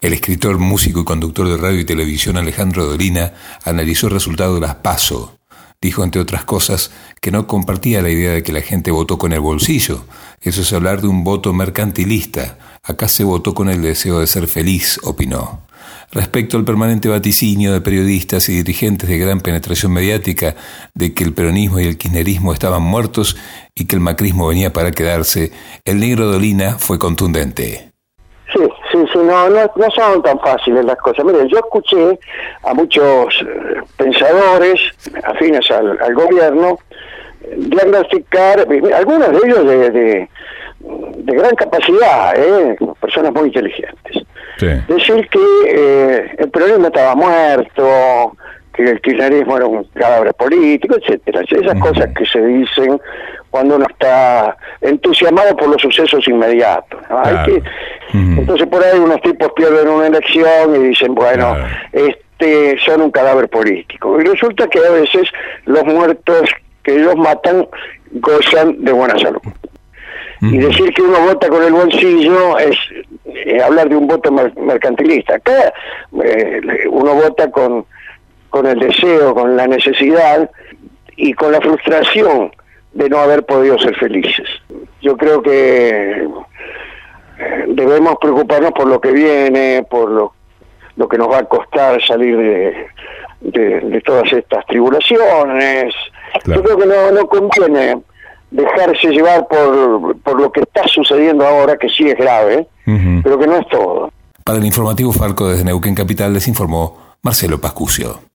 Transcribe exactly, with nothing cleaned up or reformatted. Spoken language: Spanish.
El escritor, músico y conductor de radio y televisión Alejandro Dolina analizó el resultado de las PASO. Dijo, entre otras cosas, que no compartía la idea de que la gente votó con el bolsillo. Eso es hablar de un voto mercantilista. Acá se votó con el deseo de ser feliz, opinó. Respecto al permanente vaticinio de periodistas y dirigentes de gran penetración mediática de que el peronismo y el kirchnerismo estaban muertos y que el macrismo venía para quedarse, el negro Dolina fue contundente. Sí, sí, sí, no, no, no son tan fáciles las cosas. Miren, yo escuché a muchos eh, pensadores afines al, al gobierno diagnosticar, algunos de ellos de, de, de gran capacidad, eh, personas muy inteligentes. Sí. Decir que eh, el peronismo estaba muerto, que el kirchnerismo era un cadáver político, etcétera. Esas uh-huh. cosas que se dicen cuando uno está entusiasmado por los sucesos inmediatos, ¿no? Claro. Hay que, uh-huh. Entonces por ahí unos tipos pierden una elección y dicen, bueno, claro. este son un cadáver político. Y resulta que a veces los muertos que ellos matan gozan de buena salud. Uh-huh. Y decir que uno vota con el bolsillo es eh, hablar de un voto mer- mercantilista. Acá eh, uno vota con, con el deseo, con la necesidad y con la frustración de no haber podido ser felices. Yo creo que debemos preocuparnos por lo que viene, por lo, lo que nos va a costar salir de, de, de todas estas tribulaciones. Claro. Yo creo que no, no conviene dejarse llevar por, por lo que está sucediendo ahora, que sí es grave, uh-huh. pero que no es todo. Para el informativo Farco desde Neuquén Capital les informó Marcelo Pascucio.